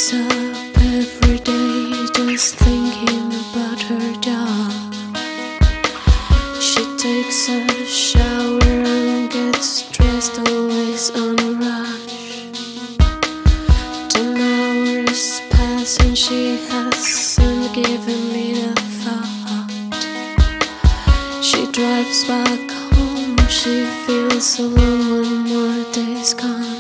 wakes up every day just thinking about her job. She takes a shower and gets dressed, always on a rush. 10 hours pass and she hasn't given me a thought. She drives back home, she feels alone when more days gone.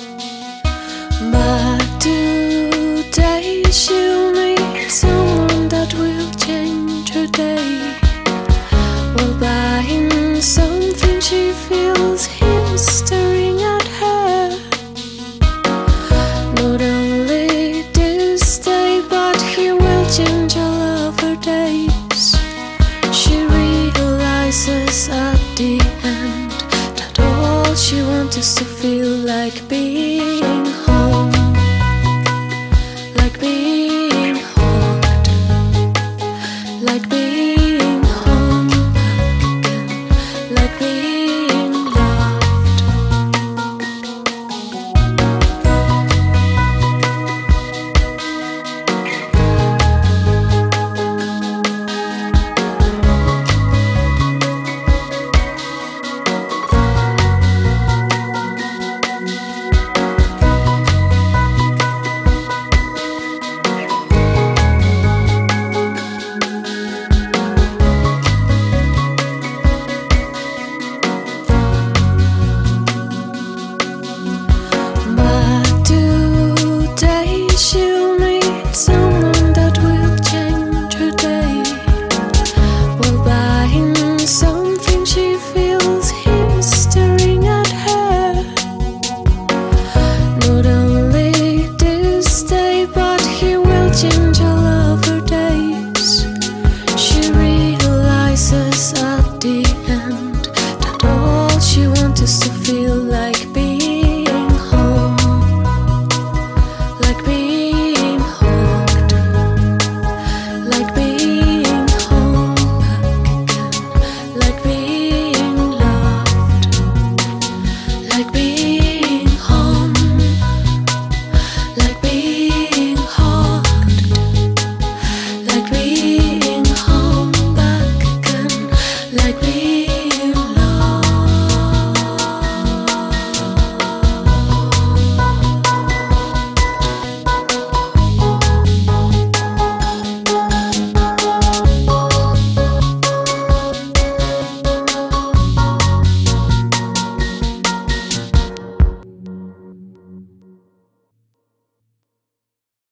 But today she'll meet someone that will change her day. While buying something she feels him staring at her. Not only this day, but he will change all of her days. She realizes at the end that all she wants is to feel like being